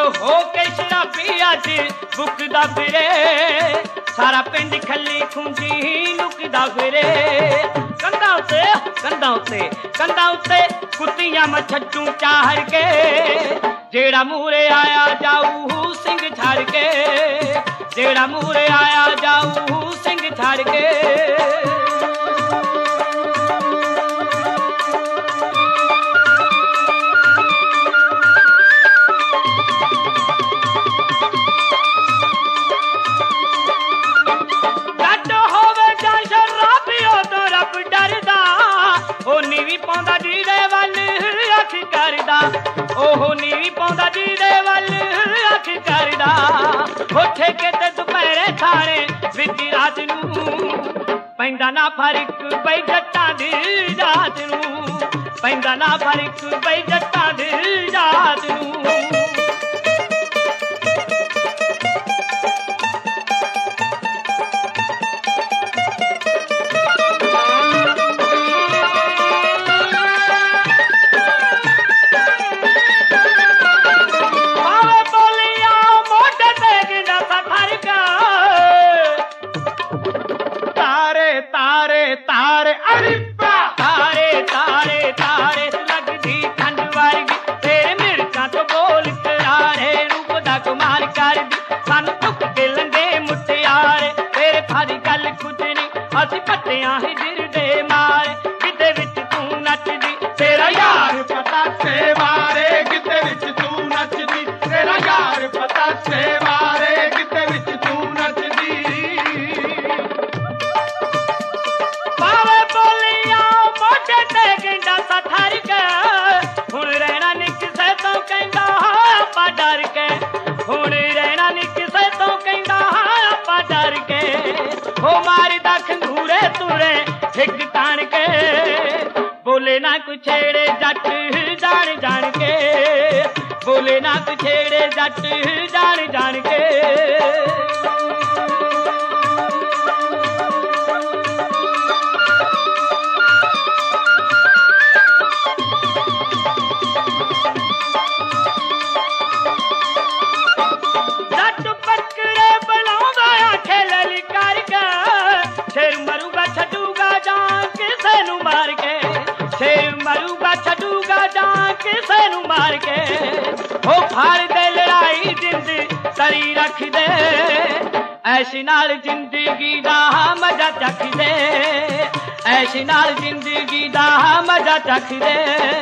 हो के शराबी अज बुकदा फिरे सारा पिंड खली खुंजी लुकदा फिरे कंधा उत्ते कुत्तियां मछटू चाहर के जेड़ा मूरे आया जाऊ सिंह छाड़ के जेड़ा मूरे आया जाऊ सिंह छाड़ के ओहो नीवी पौंदा जी दे वल अख करदा उठे के ते दुपहरे थारे विधी रात नू पैंदा ना फर्क पई जट्टां दी जात नू पैंदा ना फर्क पई जट्टां दी जात नू बोले ना कुछ छेड़े जट जान जान के बोले ना कुछ छेड़े जट जान जान के जट पकड़े बुलाਉਂਦਾ आखे ललकार के शेर मरूगा छडूगा जान किसे नु मार के शेर मरूगा छडूगा जान किसे नु मार के ओ फाड़ दे लड़ाई जिंद तरी रख दे ऐसी नाल जिंदगी दा मजा चख दे ऐसी नाल जिंदगी दा मजा चख दे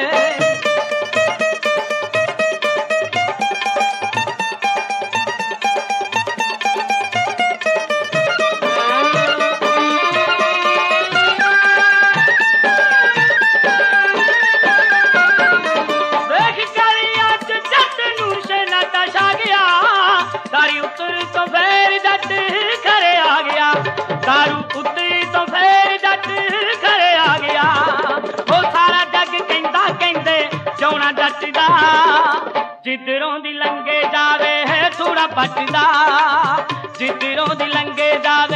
दारू उतरी तो फिर जट घरे आ गया वो सारा जग कहंदा कहंदे चौना जटदा जिधरों दी लंघे जावे है थोड़ा पटदा जिधरों दी लंघे जावे